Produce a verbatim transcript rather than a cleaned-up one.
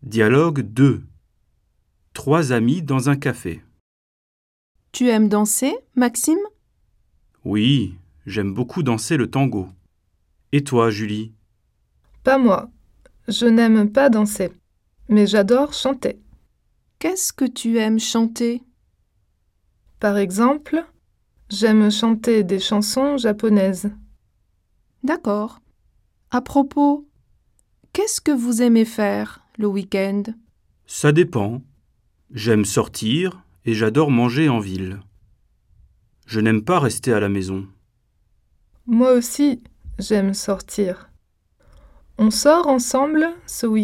Dialogue deux. Trois amis dans un café. Tu aimes danser, Maxime? Oui, j'aime beaucoup danser le tango. Et toi, Julie? Pas moi. Je n'aime pas danser, mais j'adore chanter. Qu'est-ce que tu aimes chanter? Par exemple, j'aime chanter des chansons japonaises. D'accord. À propos, qu'est-ce que vous aimez faire le week-end? Ça dépend. J'aime sortir et j'adore manger en ville. Je n'aime pas rester à la maison. Moi aussi, j'aime sortir. On sort ensemble ce week-end ?